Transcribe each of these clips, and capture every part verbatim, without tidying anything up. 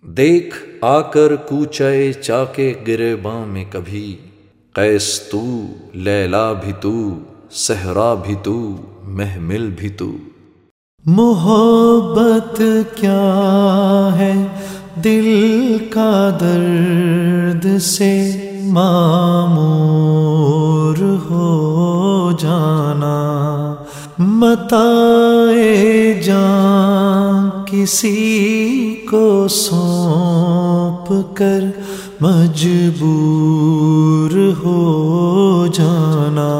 دیکھ آ کر کوچے چاکے گریباں میں کبھی، قیس تو، لیلا بھی تو، صحرا بھی تو، محمل بھی تو۔ محبت کیا ہے دل کا درد سے معمور ہو جانا، متاع جان کسی کو سونپ کر مجبور ہو جانا۔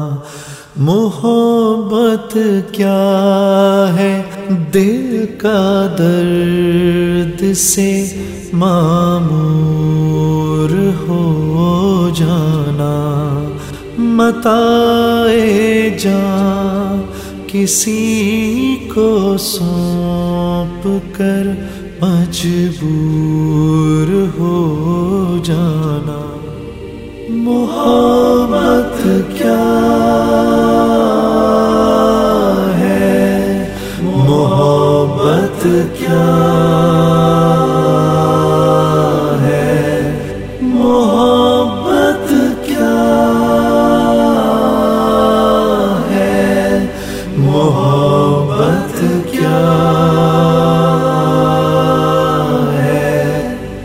محبت کیا ہے دل کا درد سے معمور ہو جانا، متاع جان کسی کو سونپ کر مجبور ہو جانا۔ محبت کیا ہے، محبت کیا ہے، محبت کیا ہے، محبت کیا ہے۔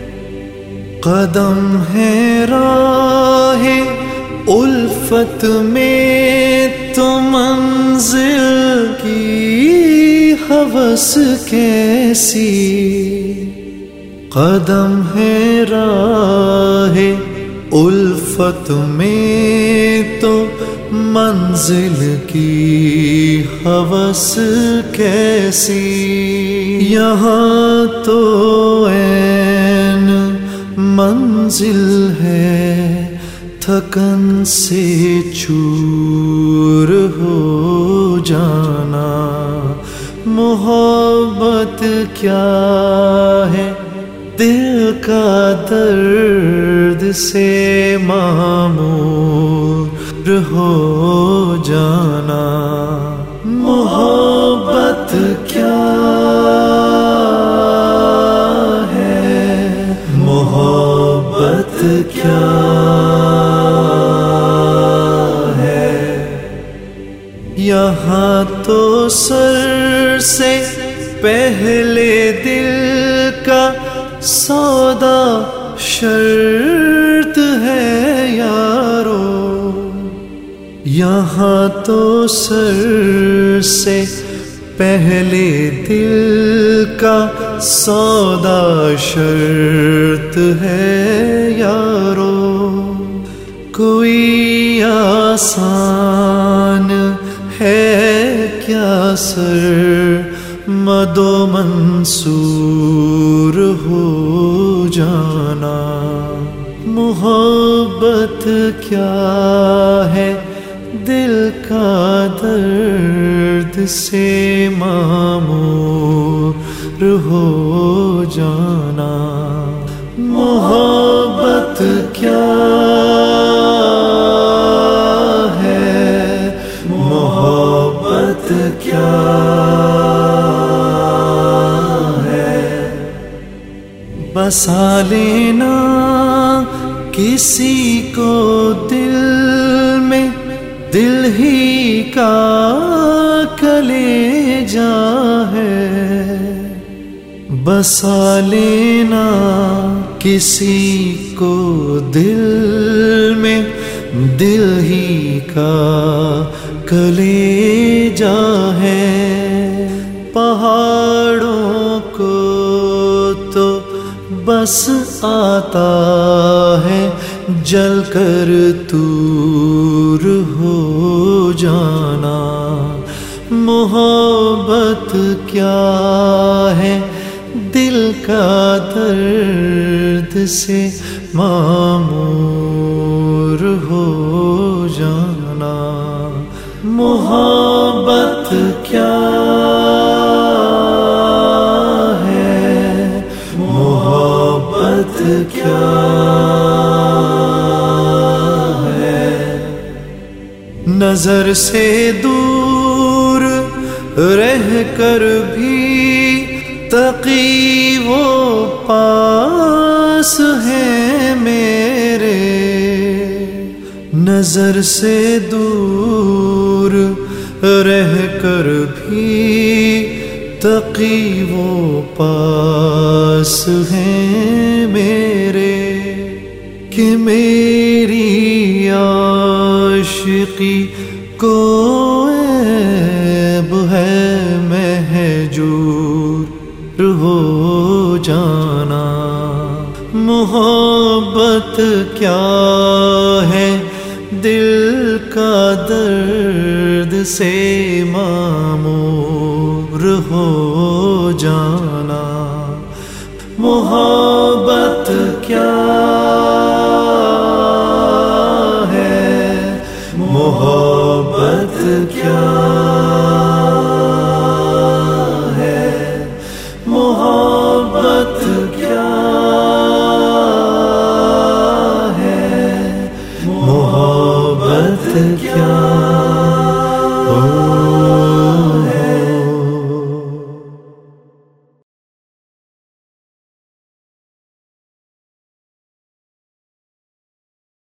قدم ہے راہ الفت میں تو منزل کی ہوس کیسی، قدم ہے راہ الفت میں تو منزل کی ہوس کیسی، یہاں تو عین منزل ہے تھکن سے چور ہو جانا۔ محبت کیا ہے دل کا درد سے معمور ہو جانا۔ محبت کیا ہے، محبت کیا یہاں تو سر سے پہلے دل کا سودا شرط ہے یارو، یہاں تو سر سے پہلے دل کا سودا شرط ہے یارو، کوئی آسان ہے کیا سر مد و منصور ہو جانا۔ محبت کیا ہے دل کا درد سے معمور ہو جانا۔ محبت کیا محبت کیا ہے، بسا لینا کسی کو دل میں، دل ہی کا کلیجا ہے، بسا لینا کسی کو دل میں، دل ہی کا کلیجا ہے، پہاڑوں کو تو بس آتا ہے جل کر دور ہو جانا۔ محبت کیا ہے دل کا درد سے معمور ہو جانا۔ محبت کیا ہے، محبت کیا ہے، نظر سے دور رہ کر بھی تقی وہ پا پاس ہیں میرے، نظر سے دور رہ کر بھی تقی وہ پاس ہیں میرے، کہ میری عاشقی کو عیب ہے مہجور ہو جانا۔ محبت کیا ہے دل کا درد سے معمور ہو جانا۔ محبت کیا ہے، محبت کیا ہے، محبت کیا